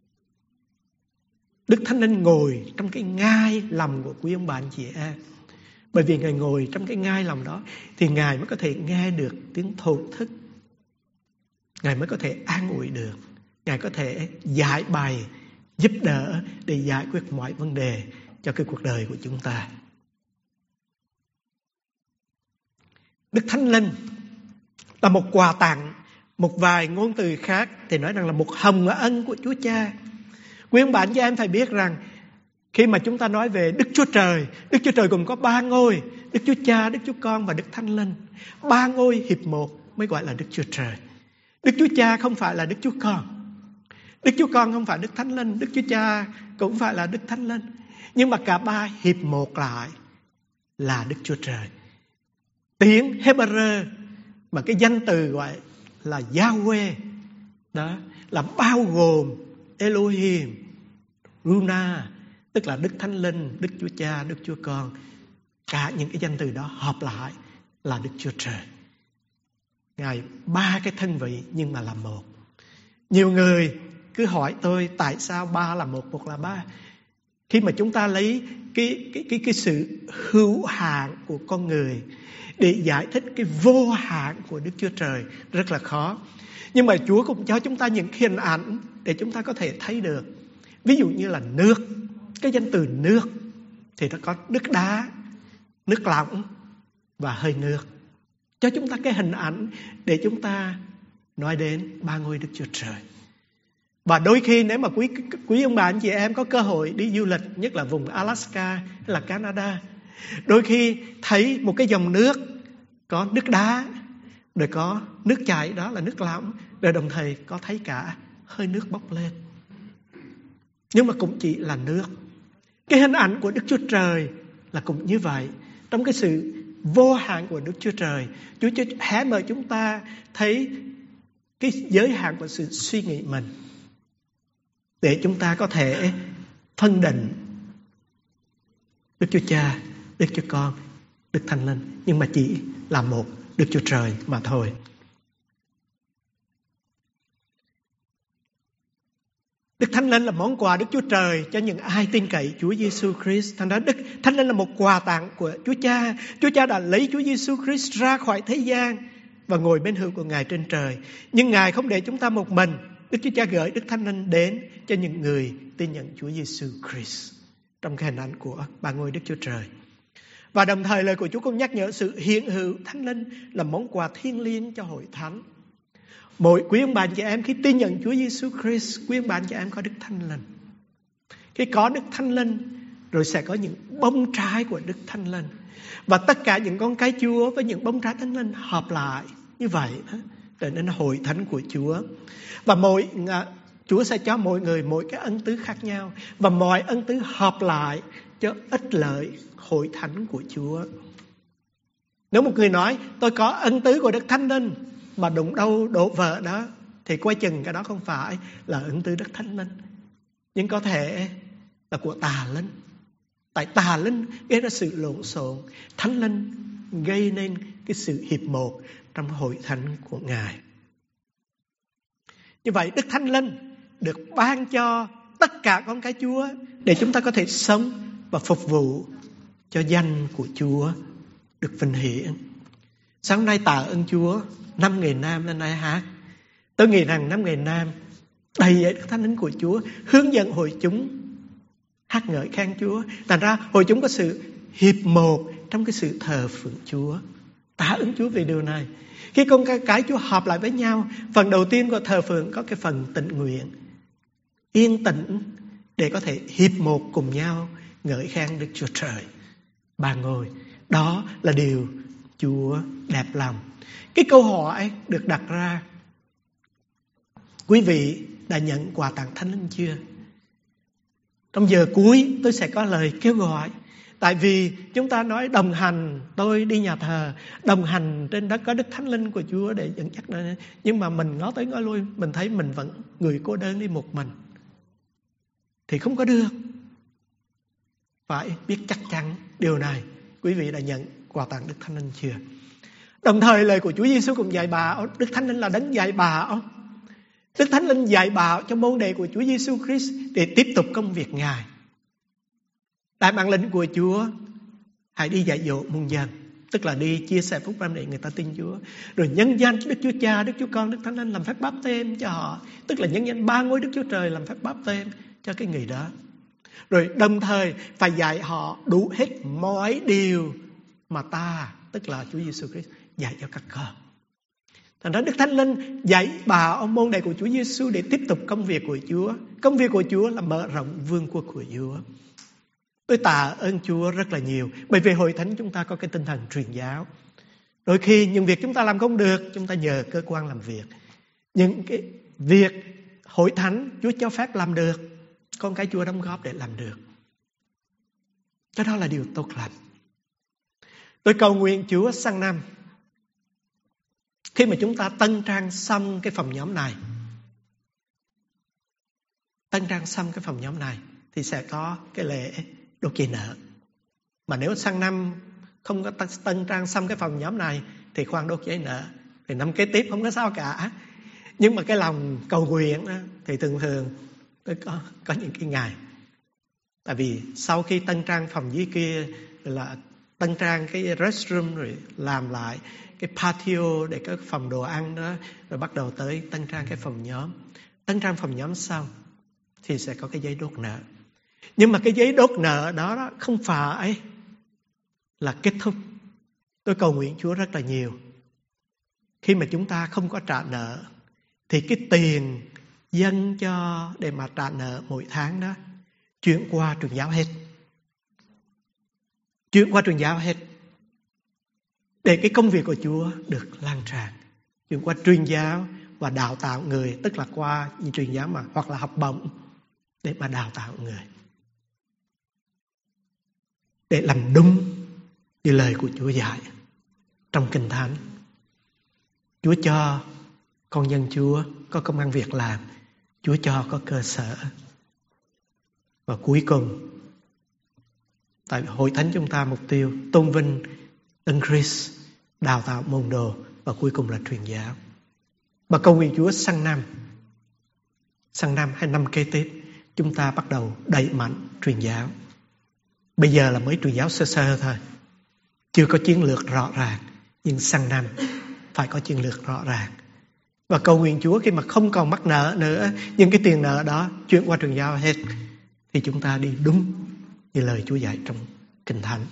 Đức Thánh Linh ngồi trong cái ngai lòng của quý ông bạn chị em. Bởi vì Ngài ngồi trong cái ngai lòng đó thì Ngài mới có thể nghe được tiếng thổ thức. Ngài mới có thể an ủi được. Ngài có thể giải bày, giúp đỡ để giải quyết mọi vấn đề cho cái cuộc đời của chúng ta. Đức Thánh Linh là một quà tặng. Một vài ngôn từ khác thì nói rằng là một hồng ân của Chúa Cha. Quý ông bạn cho em phải biết rằng khi mà chúng ta nói về Đức Chúa Trời, Đức Chúa Trời gồm có ba ngôi: Đức Chúa Cha, Đức Chúa Con và Đức Thánh Linh. Ba ngôi hiệp một mới gọi là Đức Chúa Trời. Đức Chúa Cha không phải là Đức Chúa Con, Đức Chúa Con không phải Đức Thánh Linh, Đức Chúa Cha cũng phải là Đức Thánh Linh. Nhưng mà cả ba hiệp một lại là Đức Chúa Trời. Tiếng Hebrew mà cái danh từ gọi là Yahweh, đó là bao gồm Elohim, Runa, tức là Đức Thánh Linh, Đức Chúa Cha, Đức Chúa Con. Cả những cái danh từ đó hợp lại là Đức Chúa Trời. Ngài ba cái thân vị nhưng mà là một. Nhiều người cứ hỏi tôi tại sao ba là một, một là ba. Khi mà chúng ta lấy cái, cái, cái, cái sự hữu hạn của con người để giải thích cái vô hạn của Đức Chúa Trời rất là khó. Nhưng mà Chúa cũng cho chúng ta những hình ảnh để chúng ta có thể thấy được. Ví dụ như là nước. Cái danh từ nước thì nó có nước đá, nước lỏng và hơi nước. Cho chúng ta cái hình ảnh để chúng ta nói đến ba ngôi Đức Chúa Trời. Và đôi khi nếu mà quý, quý ông bà anh chị em có cơ hội đi du lịch, nhất là vùng Alaska hay là Canada, đôi khi thấy một cái dòng nước có nước đá, rồi có nước chảy, đó là nước lỏng, rồi đồng thời có thấy cả hơi nước bốc lên. Nhưng mà cũng chỉ là nước. Cái hình ảnh của Đức Chúa Trời là cũng như vậy. Trong cái sự vô hạn của Đức Chúa Trời, Chúa hé mở chúng ta thấy cái giới hạn của sự suy nghĩ mình, để chúng ta có thể phân định Đức Chúa Cha, Đức Chúa Con, Đức Thánh Linh, nhưng mà chỉ là một Đức Chúa Trời mà thôi. Đức Thánh Linh là món quà Đức Chúa Trời cho những ai tin cậy Chúa Giêsu Christ. Thành ra Đức Thánh Linh là một quà tặng của Chúa Cha. Chúa Cha đã lấy Chúa Giêsu Christ ra khỏi thế gian và ngồi bên hữu của Ngài trên trời. Nhưng Ngài không để chúng ta một mình. Đức Chúa Cha gửi Đức Thánh Linh đến cho những người tin nhận Chúa Giêsu Christ trong cái hình ảnh của ba ngôi Đức Chúa Trời. Và đồng thời lời của Chúa cũng nhắc nhở sự hiện hữu Thánh Linh là món quà thiêng liêng cho hội thánh. Mỗi quý ông bà chị em khi tin nhận Chúa Giêsu Christ, quý ông bà chị em có Đức Thánh Linh. Khi có Đức Thánh Linh rồi sẽ có những bông trái của Đức Thánh Linh. Và tất cả những con cái Chúa với những bông trái Thánh Linh hợp lại như vậy đó, trở nên hội thánh của Chúa. Và mỗi Chúa sẽ cho mỗi người mỗi cái ân tứ khác nhau, và mọi ân tứ hợp lại cho ích lợi hội thánh của Chúa. Nếu một người nói tôi có ân tứ của Đức Thánh Linh mà đụng đâu đổ vỡ đó, thì coi chừng cái đó không phải là ân tứ Đức Thánh Linh, nhưng có thể là của tà linh. Tại tà linh gây ra sự lộn xộn, Thánh Linh gây nên cái sự hiệp một trong hội thánh của Ngài. Như vậy Đức Thánh Linh được ban cho tất cả con cái Chúa để chúng ta có thể sống và phục vụ cho danh của Chúa được vinh hiển. Sáng nay tạ ơn Chúa, năm ngày Nam lên đây hát. Tôi nghĩ rằng năm ngày Nam đầy dẫy Đức Thánh Linh của Chúa hướng dẫn hội chúng hát ngợi khen Chúa. Thành ra hội chúng có sự hiệp một trong cái sự thờ phượng Chúa. Tạ ơn Chúa về điều này. Khi con cái Chúa họp lại với nhau, phần đầu tiên của thờ phượng có cái phần tịnh nguyện, yên tĩnh để có thể hiệp một cùng nhau ngợi khen Đức Chúa Trời ba ngôi. Đó là điều Chúa đẹp lòng. Cái câu hỏi được đặt ra, quý vị đã nhận quà tặng Thánh Linh chưa? Trong giờ cuối tôi sẽ có lời kêu gọi. Tại vì chúng ta nói đồng hành, tôi đi nhà thờ, đồng hành trên đất có Đức Thánh Linh của Chúa để dẫn dắt. Nhưng mà mình ngó tới ngó lui, mình thấy mình vẫn người cô đơn đi một mình, thì không có được. Phải biết chắc chắn điều này. Quý vị đã nhận quà tặng Đức Thánh Linh chưa? Đồng thời lời của Chúa Giêsu cũng dạy bảo, Đức Thánh Linh là đấng dạy bảo. Đức Thánh Linh dạy bảo cho môn đệ của Chúa Giêsu Christ để tiếp tục công việc Ngài. Đại mạng lệnh của Chúa, hãy đi dạy dỗ muôn dân, tức là đi chia sẻ phúc âm để người ta tin Chúa. Rồi nhân danh Đức Chúa Cha, Đức Chúa Con, Đức Thánh Linh làm phép báp têm cho họ, tức là nhân danh ba ngôi Đức Chúa Trời làm phép báp têm cho cái người đó. Rồi đồng thời phải dạy họ đủ hết mọi điều mà ta, tức là Chúa Giêsu Christ, dạy cho các con. Thành ra Đức Thánh Linh dạy bảo ông môn đệ của Chúa Giêsu để tiếp tục công việc của Chúa. Công việc của Chúa là mở rộng vương quốc của Chúa. Tôi tạ ơn Chúa rất là nhiều, bởi vì hội thánh chúng ta có cái tinh thần truyền giáo. Đôi khi những việc chúng ta làm không được, chúng ta nhờ cơ quan làm việc. Những cái việc hội thánh Chúa cho phép làm được, con cái Chúa đóng góp để làm được. Cái đó là điều tốt lành. Tôi cầu nguyện Chúa sang năm, khi mà chúng ta tân trang xong cái phòng nhóm này, tân trang xong cái phòng nhóm này thì sẽ có cái lễ đốt giấy nợ. Mà nếu sang năm không có tân trang xong cái phòng nhóm này thì khoan đốt giấy nợ, thì năm kế tiếp không có sao cả. Nhưng mà cái lòng cầu nguyện đó, thì thường thường có, có những cái ngày. Tại vì sau khi tân trang phòng dưới kia là tân trang cái restroom, rồi làm lại cái patio để cái phòng đồ ăn đó, rồi bắt đầu tới tân trang cái phòng nhóm. Tân trang phòng nhóm xong thì sẽ có cái giấy đốt nợ. Nhưng mà cái giấy đốt nợ đó, đó không phải là kết thúc. Tôi cầu nguyện Chúa rất là nhiều, khi mà chúng ta không có trả nợ thì cái tiền dâng cho để mà trả nợ mỗi tháng đó chuyển qua truyền giáo hết. Chuyển qua truyền giáo hết. Để cái công việc của Chúa được lan tràn. Chuyển qua truyền giáo và đào tạo người, tức là qua như truyền giáo mà hoặc là học bổng để mà đào tạo người. Để làm đúng như lời của Chúa dạy trong Kinh Thánh. Chúa cho con dân Chúa có công ăn việc làm, Chúa cho có cơ sở. Và cuối cùng, tại hội thánh chúng ta mục tiêu tôn vinh Đấng Christ, đào tạo môn đồ và cuối cùng là truyền giáo. Và cầu nguyện Chúa sang năm, sang năm hay năm kế tiếp chúng ta bắt đầu đẩy mạnh truyền giáo. Bây giờ là mới truyền giáo sơ sơ thôi, chưa có chiến lược rõ ràng, nhưng sang năm phải có chiến lược rõ ràng. Và cầu nguyện Chúa khi mà không còn mắc nợ nữa, nhưng cái tiền nợ đó chuyển qua truyền giáo hết, thì chúng ta đi đúng như lời Chúa dạy trong Kinh Thánh.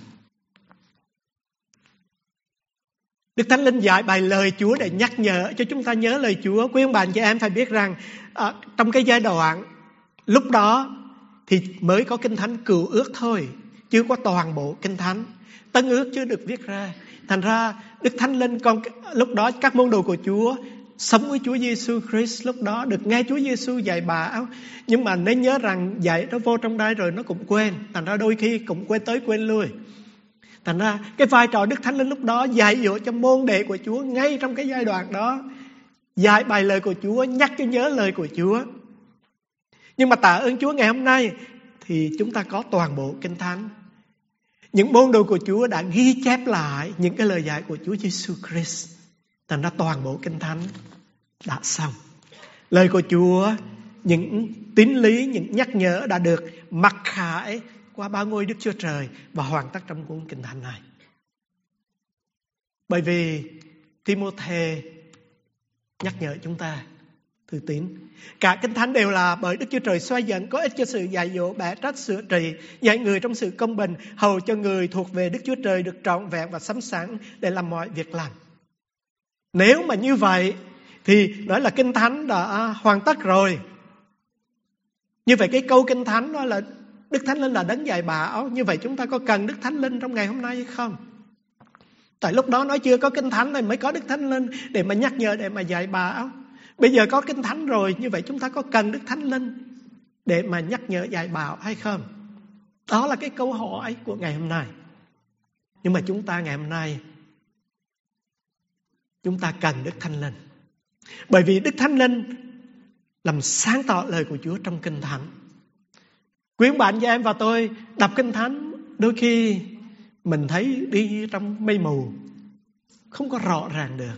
Đức Thánh Linh dạy bài lời Chúa để nhắc nhở cho chúng ta nhớ lời Chúa. Quý ông bà chị em phải biết rằng à, trong cái giai đoạn lúc đó thì mới có Kinh Thánh Cựu Ước thôi, chưa có toàn bộ Kinh Thánh. Tân Ước chưa được viết ra. Thành ra Đức Thánh Linh còn lúc đó các môn đồ của Chúa sống với Chúa Giêsu Christ, lúc đó được nghe Chúa Giêsu dạy bảo. Nhưng mà nên nhớ rằng dạy nó vô trong đây rồi nó cũng quên. Thành ra đôi khi cũng quên tới quên lui. Thành ra cái vai trò Đức Thánh Linh lúc đó dạy dỗ cho môn đệ của Chúa ngay trong cái giai đoạn đó, dạy bài lời của Chúa, nhắc cho nhớ lời của Chúa. Nhưng mà tạ ơn Chúa ngày hôm nay thì chúng ta có toàn bộ Kinh Thánh. Những môn đồ của Chúa đã ghi chép lại những cái lời dạy của Chúa Giêsu Christ. Thành ra toàn bộ Kinh Thánh đã xong. Lời của Chúa, những tín lý, những nhắc nhở đã được mặc khải qua ba ngôi Đức Chúa Trời và hoàn tất trong cuốn Kinh Thánh này. Bởi vì Timôthê nhắc nhở chúng ta, tự tín. Cả Kinh Thánh đều là bởi Đức Chúa Trời xoay dẫn, có ích cho sự dạy dỗ, bẻ trách, sửa trị, dạy người trong sự công bình, hầu cho người thuộc về Đức Chúa Trời được trọn vẹn và sắm sẵn để làm mọi việc lành. Nếu mà như vậy thì nói là Kinh Thánh đã hoàn tất rồi. Như vậy cái câu Kinh Thánh đó là Đức Thánh Linh là đấng dạy bảo. Như vậy chúng ta có cần Đức Thánh Linh trong ngày hôm nay hay không? Tại lúc đó nói chưa có Kinh Thánh này mới có Đức Thánh Linh để mà nhắc nhở, để mà dạy bảo. Bây giờ có Kinh Thánh rồi, như vậy chúng ta có cần Đức Thánh Linh để mà nhắc nhở dạy bảo hay không? Đó là cái câu hỏi của ngày hôm nay. Nhưng mà chúng ta ngày hôm nay chúng ta cần Đức Thánh Linh. Bởi vì Đức Thánh Linh làm sáng tỏ lời của Chúa trong Kinh Thánh. Quý ông bạn và em và tôi đọc Kinh Thánh, đôi khi mình thấy đi trong mây mù, không có rõ ràng được.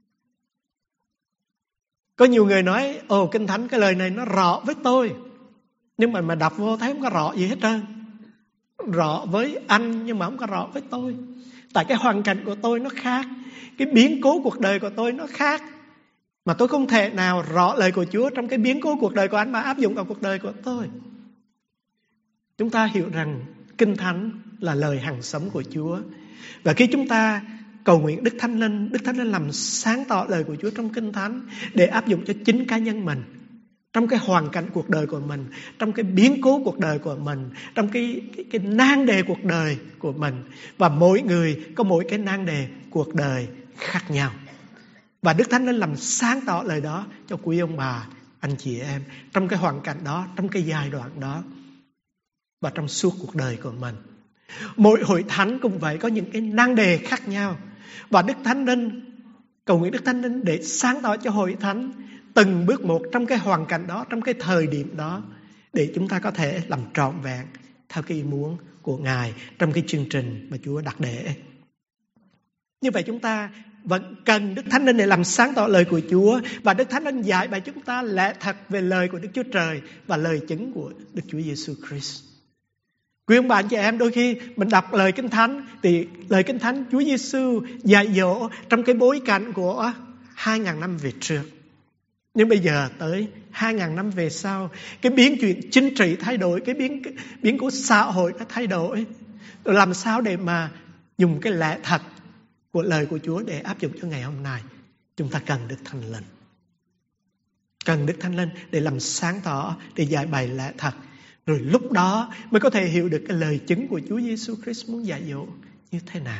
Có nhiều người nói, ồ Kinh Thánh cái lời này nó rõ với tôi, nhưng mà mà đọc vô thấy không có rõ gì hết trơn. Rõ với anh nhưng mà không có rõ với tôi. Tại cái hoàn cảnh của tôi nó khác, cái biến cố cuộc đời của tôi nó khác, mà tôi không thể nào rõ lời của Chúa trong cái biến cố cuộc đời của anh mà áp dụng vào cuộc đời của tôi. Chúng ta hiểu rằng Kinh Thánh là lời hằng sống của Chúa. Và khi chúng ta cầu nguyện Đức Thánh Linh, Đức Thánh Linh làm sáng tỏ lời của Chúa trong Kinh Thánh để áp dụng cho chính cá nhân mình, trong cái hoàn cảnh cuộc đời của mình, trong cái biến cố cuộc đời của mình, trong cái, cái, cái nan đề cuộc đời của mình. Và mỗi người có mỗi cái nan đề cuộc đời khác nhau. Và Đức Thánh Linh làm sáng tỏ lời đó cho quý ông bà, anh chị em, trong cái hoàn cảnh đó, trong cái giai đoạn đó, và trong suốt cuộc đời của mình. Mỗi hội thánh cũng vậy, có những cái nan đề khác nhau. Và Đức Thánh Linh, cầu nguyện Đức Thánh Linh để sáng tỏ cho hội thánh từng bước một trong cái hoàn cảnh đó, trong cái thời điểm đó, để chúng ta có thể làm trọn vẹn theo cái ý muốn của Ngài trong cái chương trình mà Chúa đặt để. Như vậy chúng ta vẫn cần Đức Thánh Linh để làm sáng tỏ lời của Chúa. Và Đức Thánh Linh dạy bài chúng ta lẽ thật về lời của Đức Chúa Trời và lời chứng của Đức Chúa Giêsu Christ. Quý ông bà anh chị em, đôi khi mình đọc lời Kinh Thánh thì lời Kinh Thánh Chúa Giêsu dạy dỗ trong cái bối cảnh của hai ngàn năm về trước. Nhưng bây giờ tới hai ngàn năm về sau, cái biến chuyển chính trị thay đổi, cái biến biến của xã hội nó thay đổi. Rồi làm sao để mà dùng cái lẽ thật của lời của Chúa để áp dụng cho ngày hôm nay? Chúng ta cần Đức Thánh Linh. Cần Đức Thánh Linh để làm sáng tỏ, để giải bày lẽ thật. Rồi lúc đó mới có thể hiểu được cái lời chứng của Chúa Giêsu Christ muốn dạy dỗ như thế nào.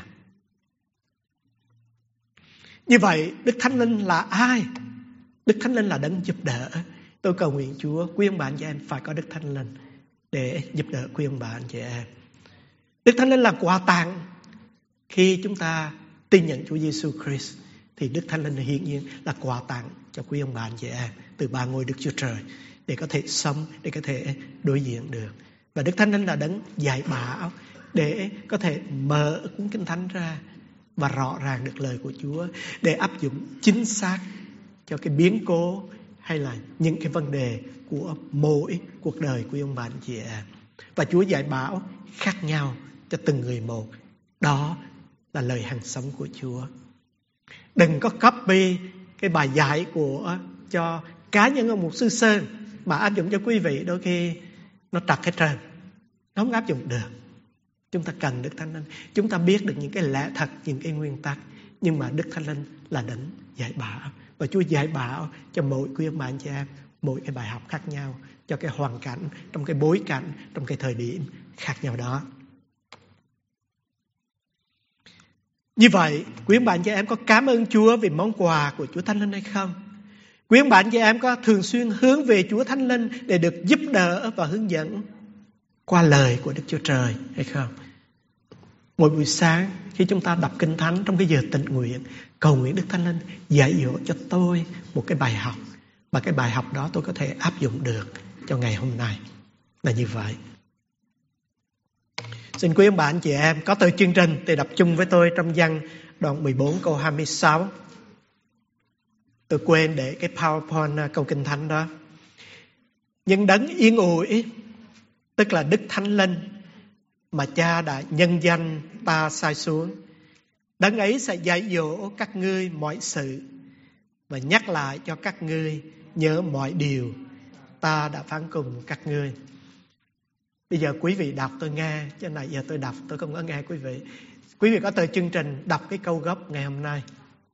Như vậy, Đức Thánh Linh là ai? Đức Thánh Linh là đấng giúp đỡ. Tôi cầu nguyện Chúa, quý ông bà anh chị em phải có Đức Thánh Linh để giúp đỡ quý ông bà anh chị em. Đức Thánh Linh là quà tặng. Khi chúng ta tin nhận Chúa Giêsu Christ thì Đức Thánh Linh hiển nhiên là quà tặng cho quý ông bà anh chị em từ ba ngôi Đức Chúa Trời, để có thể sống, để có thể đối diện được. Và Đức Thánh Linh là đấng dạy bảo để có thể mở cuốn Kinh Thánh ra và rõ ràng được lời của Chúa, để áp dụng chính xác cho cái biến cố hay là những cái vấn đề của mỗi cuộc đời của ông bà anh chị em. Và Chúa dạy bảo khác nhau cho từng người một. Đó là lời hằng sống của Chúa. Đừng có copy cái bài dạy của cho cá nhân ông mục sư Sơn mà áp dụng cho quý vị, đôi khi nó trật hết trơn, nó không áp dụng được. Chúng ta cần Đức Thánh Linh. Chúng ta biết được những cái lẽ thật, những cái nguyên tắc, nhưng mà Đức Thánh Linh là đấng dạy bảo. Và Chúa dạy bảo cho mỗi quý ông bà anh chị em mỗi cái bài học khác nhau, cho cái hoàn cảnh, trong cái bối cảnh, trong cái thời điểm khác nhau đó. Như vậy, quý ông bà anh chị em có cảm ơn Chúa vì món quà của Chúa Thánh Linh hay không? Quý ông bà anh chị em có thường xuyên hướng về Chúa Thánh Linh để được giúp đỡ và hướng dẫn qua lời của Đức Chúa Trời hay không? Mỗi buổi sáng khi chúng ta đọc Kinh Thánh trong cái giờ tịnh nguyện, cầu nguyện Đức Thánh Linh dạy dỗ cho tôi một cái bài học, và cái bài học đó tôi có thể áp dụng được cho ngày hôm nay. Là như vậy. Xin quý ông bà anh chị em có từ chương trình thì đọc chung với tôi trong Giăng đoạn mười bốn câu hai mươi sáu. Tôi quên để cái PowerPoint câu Kinh Thánh đó. Nhưng đấng yên ủi, tức là Đức Thánh Linh mà Cha đã nhân danh ta sai xuống, đấng ấy sẽ dạy dỗ các ngươi mọi sự và nhắc lại cho các ngươi nhớ mọi điều ta đã phán cùng các ngươi. Bây giờ quý vị đọc tôi nghe, chứ nãy giờ tôi đọc tôi không có nghe quý vị. Quý vị có tờ chương trình, đọc cái câu gốc ngày hôm nay.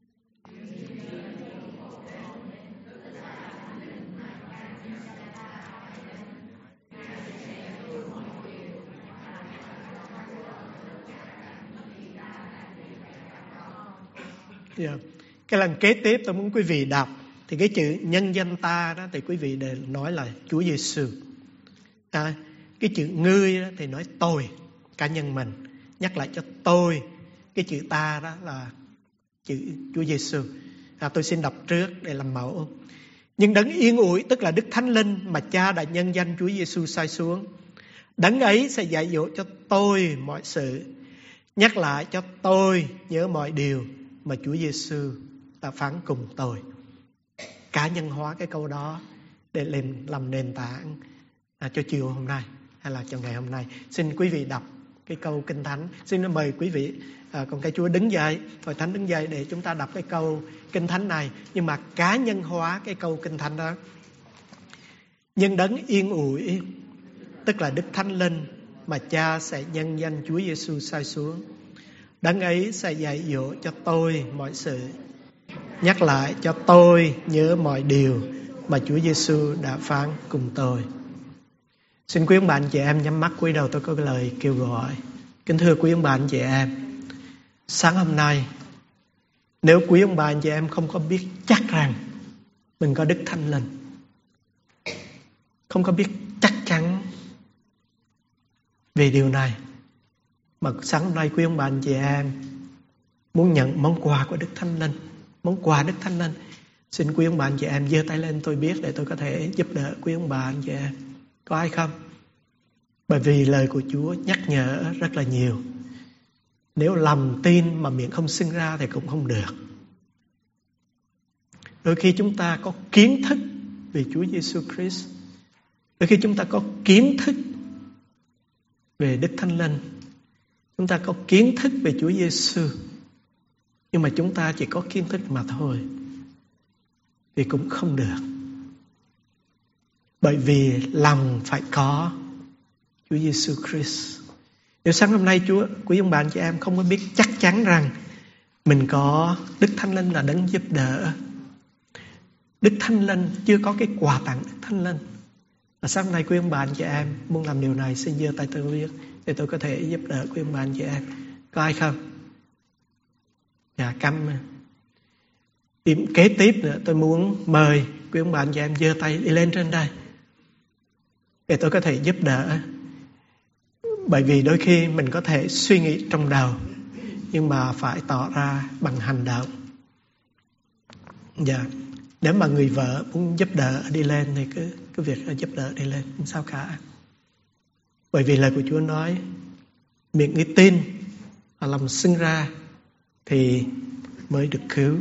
Yeah. Cái lần kế tiếp tôi muốn quý vị đọc thì cái chữ nhân danh ta đó thì quý vị đều nói là Chúa Giêsu. À, cái chữ ngươi đó thì nói tôi, cá nhân mình, nhắc lại cho tôi. Cái chữ ta đó là chữ Chúa Giêsu. À, tôi xin đọc trước để làm mẫu. Nhưng đấng yên ủi, tức là Đức Thánh Linh mà Cha đã nhân danh Chúa Giêsu sai xuống, đấng ấy sẽ dạy dỗ cho tôi mọi sự, nhắc lại cho tôi nhớ mọi điều mà Chúa Giêsu đã phán cùng tôi. Cá nhân hóa cái câu đó để làm, làm nền tảng à, cho chiều hôm nay hay là cho ngày hôm nay. Xin quý vị đọc cái câu Kinh Thánh. Xin mời quý vị à, con cái Chúa đứng dậy, Hội Thánh đứng dậy để chúng ta đọc cái câu Kinh Thánh này, nhưng mà cá nhân hóa cái câu Kinh Thánh đó. Nhưng đấng yên ủi, tức là Đức Thánh Linh mà Cha sẽ nhân danh Chúa Giêsu sai xuống, đấng ấy sẽ dạy dỗ cho tôi mọi sự, nhắc lại cho tôi nhớ mọi điều mà Chúa Giêsu đã phán cùng tôi. Xin quý ông bà anh chị em nhắm mắt cúi đầu, tôi có lời kêu gọi. Kính thưa quý ông bà anh chị em, sáng hôm nay nếu quý ông bà anh chị em không có biết chắc rằng mình có Đức Thánh Linh, không có biết chắc chắn về điều này, mà sáng hôm nay quý ông bà anh chị em muốn nhận món quà của Đức Thánh Linh, món quà Đức Thánh Linh, xin quý ông bà anh chị em giơ tay lên tôi biết để tôi có thể giúp đỡ quý ông bà anh chị em. Có ai không? Bởi vì lời của Chúa nhắc nhở rất là nhiều. Nếu lòng tin mà miệng không xưng ra thì cũng không được. Đôi khi chúng ta có kiến thức về Chúa Giêsu Christ, đôi khi chúng ta có kiến thức về Đức Thánh Linh, chúng ta có kiến thức về Chúa Giêsu, nhưng mà chúng ta chỉ có kiến thức mà thôi thì cũng không được. Bởi vì lòng phải có Chúa Giêsu Christ. Nếu sáng hôm nay Chúa, quý ông bà anh chị em không có biết chắc chắn rằng mình có Đức Thánh Linh là đấng giúp đỡ, Đức Thánh Linh chưa có cái quà tặng Đức Thánh Linh, và sáng hôm nay quý ông bà anh chị em muốn làm điều này, xin giơ tay tôi biết để tôi có thể giúp đỡ quý ông bà anh chị em. Có ai không? Dạ, cảm ơn. Điểm kế tiếp nữa, tôi muốn mời quý ông bà anh chị em giơ tay đi lên trên đây để tôi có thể giúp đỡ. Bởi vì đôi khi mình có thể suy nghĩ trong đầu, nhưng mà phải tỏ ra bằng hành động. Dạ, nếu mà người vợ muốn giúp đỡ đi lên thì cứ, cứ việc giúp đỡ đi lên, không sao cả. Bởi vì lời của Chúa nói, miệng người tin và lòng xưng ra thì mới được cứu.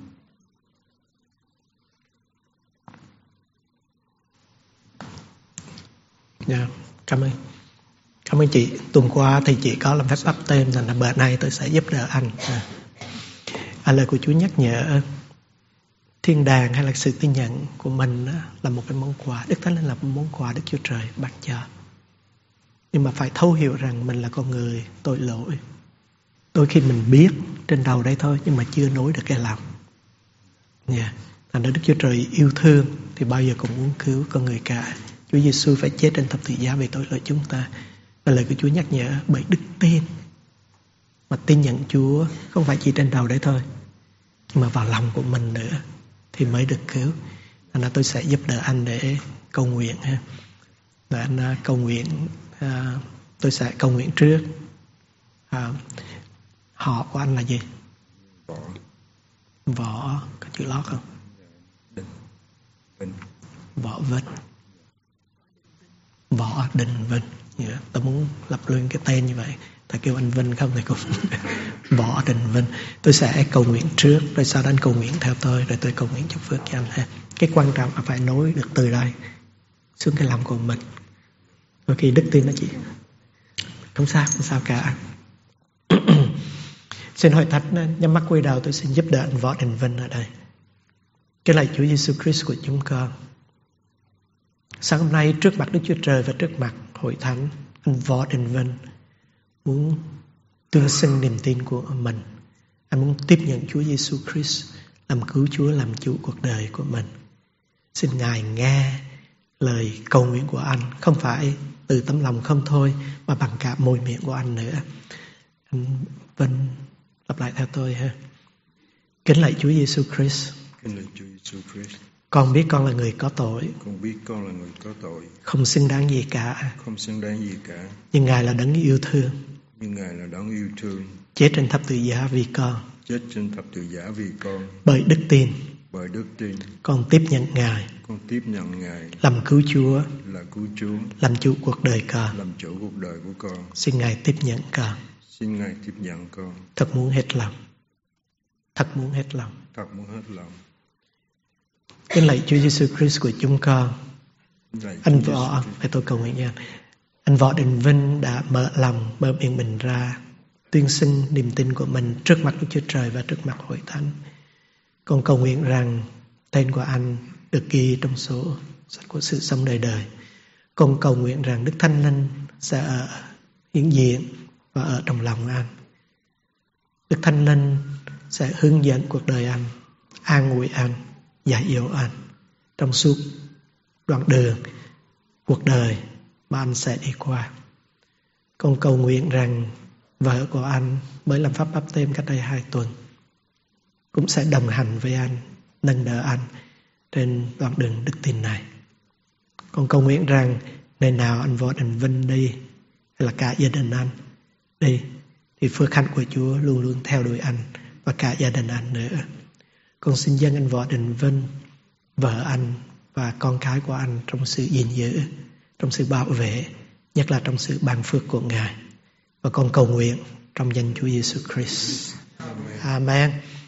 Dạ, cảm ơn. Cảm ơn chị. Tuần qua thì chị có làm phép báp tên, là bữa nay tôi sẽ giúp đỡ anh. À. À, lời của Chúa nhắc nhở thiên đàng hay là sự tin nhận của mình là một cái món quà. Đức Thánh Linh là một món quà Đức Chúa Trời ban cho. Nhưng mà phải thấu hiểu rằng mình là con người tội lỗi. Đôi khi mình biết trên đầu đây thôi, nhưng mà chưa nối được cái lòng. Yeah. Thành ra Đức Chúa Trời yêu thương thì bao giờ cũng muốn cứu con người cả. Chúa Giêsu phải chết trên thập tự giá về tội lỗi chúng ta. Và lời của Chúa nhắc nhở bởi đức tin, mà tin nhận Chúa không phải chỉ trên đầu đấy thôi, nhưng mà vào lòng của mình nữa thì mới được cứu. Thành ra tôi sẽ giúp đỡ anh để cầu nguyện ha. Và anh uh, cầu nguyện, uh, tôi sẽ cầu nguyện trước. Uh, họ của anh là gì? Võ, có chữ lót không? Vinh. Võ Vinh. Võ Đình Vinh. Yeah, tôi muốn lập luôn cái tên như vậy. Ta kêu anh Vinh không thì cũng Võ Đình Vinh. Tôi sẽ cầu nguyện trước, rồi sau đó anh cầu nguyện theo tôi, rồi tôi cầu nguyện chúc phước cho anh ha. Cái quan trọng là phải nối được từ đây xuống cái lòng của mình. Đôi khi đức tin nó chỉ không sao, không sao cả. Xin Hội Thánh nhắm mắt cúi đầu, tôi xin giúp đỡ anh Võ Đình Vinh ở đây. Cái lạy Chúa Giêsu Christ của chúng con, sáng hôm nay trước mặt Đức Chúa Trời và trước mặt hội thánh, anh Võ Đình Vinh muốn tuyên xưng niềm tin của mình. Anh muốn tiếp nhận Chúa Giêsu Christ làm cứu Chúa, làm chủ cuộc đời của mình. Xin Ngài nghe lời cầu nguyện của anh, không phải từ tấm lòng không thôi, mà bằng cả môi miệng của anh nữa. Anh Vinh lặp lại theo tôi ha. Kính lạy Chúa Giêsu Christ. Kính lạy Chúa Giêsu Christ. Con biết con là người có tội. Con biết con là người có tội. Không xứng đáng gì cả. Không xứng đáng gì cả. Nhưng Ngài là đấng yêu thương. Nhưng Ngài là đấng yêu thương. Chết trên thập tự giá vì con. Chết trên thập tự giá vì con. Bởi đức tin. Bởi đức tin. Con tiếp nhận Ngài. Con tiếp nhận Ngài. Làm cứu Chúa. Là cứu Chúa. Làm chủ cuộc đời con. Làm chủ cuộc đời của con. Xin Ngài tiếp nhận con. Xin Ngài tiếp nhận con. Thật muốn hết lòng. Thật muốn hết lòng. Thật muốn hết lòng. Kính lạy Chúa Giêsu Christ của chúng con. Lạy Anh Chúa Võ, Giêsu phải tôi cầu nguyện nha. Anh Võ Đình Vinh đã mở lòng, mở miệng mình ra, tuyên xưng niềm tin của mình trước mặt Đức Chúa Trời và trước mặt hội thánh. Con cầu nguyện rằng tên của anh được ghi trong số sách của sự sống đời đời. Con cầu nguyện rằng Đức Thánh Linh sẽ ở hiện diện và ở trong lòng anh. Đức Thánh Linh sẽ hướng dẫn cuộc đời anh, an ủi anh, dạy dỗ anh trong suốt đoạn đường cuộc đời mà anh sẽ đi qua. Con cầu nguyện rằng vợ của anh mới làm pháp báp têm cách đây hai tuần cũng sẽ đồng hành với anh, nâng đỡ anh trên đoạn đường đức tin này. Con cầu nguyện rằng nơi nào anh Võ Đình Vinh đi, hay là cả gia đình anh đi, thì phước hạnh của Chúa luôn luôn theo đuổi anh và cả gia đình anh nữa. Con xin dâng anh Võ Đình Vinh, vợ anh và con cái của anh trong sự gìn giữ, trong sự bảo vệ, nhất là trong sự ban phước của Ngài. Và con cầu nguyện trong danh Chúa Giêsu Christ. Amen. Amen.